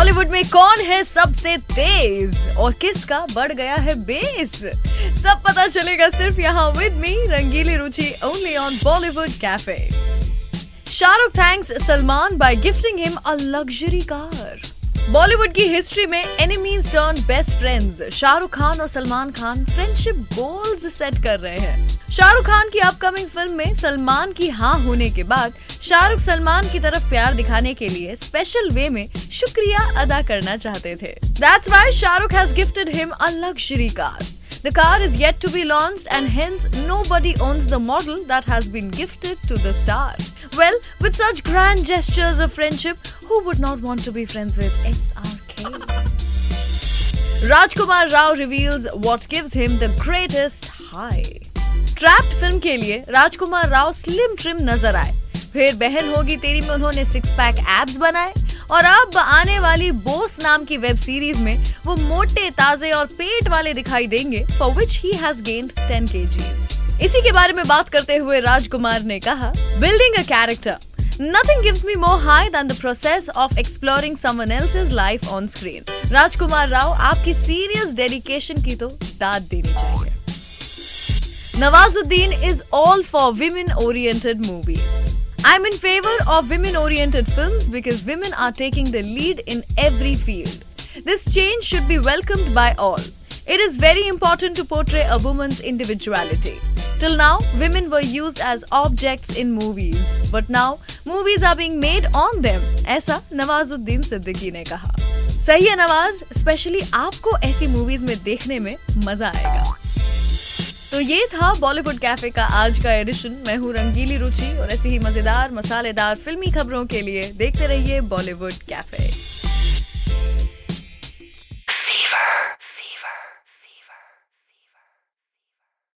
बॉलीवुड में कौन है सबसे तेज और किसका बढ़ गया है बेस, सब पता चलेगा सिर्फ यहाँ with me Rangeeli Ruchi only on Bollywood cafe. Shahrukh thanks Salman by gifting him a luxury car. Bollywood की हिस्ट्री में enemies turn best friends. Shahrukh Khan और Salman Khan friendship goals set कर रहे हैं। शाहरुख खान की अपकमिंग फिल्म में सलमान की हाँ होने के बाद शाहरुख सलमान की तरफ प्यार दिखाने के लिए स्पेशल वे में शुक्रिया अदा करना चाहते थे। That's why Shahrukh has gifted him a luxury car. The car is yet to be launched and hence nobody owns the model that has been gifted to the star. Well, with such grand gestures of friendship, who would not want to be friends with SRK? Rajkumar Rao reveals what gives him the greatest high. Trapped film के लिए राजकुमार Rao slim trim नजर आए। फिर बहन होगी तेरी में उन्होंने 6 पैक एब्स बनाए और अब आने वाली बोस नाम की वेब सीरीज में वो मोटे ताजे और पेट वाले दिखाई देंगे, for which he has gained 10 kgs। इसी के बारे में बात करते हुए राजकुमार ने कहा, building a character, nothing gives me more high than the process of exploring someone else's life on screen। Rajkumar Rao, आपकी सीरियस डेडिकेशन की तो दाद देनी चाहिए। Nawazuddin is all for women-oriented movies. I'm in favor of women-oriented films because women are taking the lead in every field. This change should be welcomed by all. It is very important to portray a woman's individuality. Till now, women were used as objects in movies, but now movies are being made on them. ऐसा नवाजुद्दीन सिद्दीकी ने कहा। सही है Nawaz, specially आपको ऐसी movies में देखने में मजा आएगा। तो ये था बॉलीवुड कैफे का आज का एडिशन। मैं हूँ रंगीली रुचि और ऐसी ही मजेदार मसालेदार फिल्मी खबरों के लिए देखते रहिए बॉलीवुड कैफे।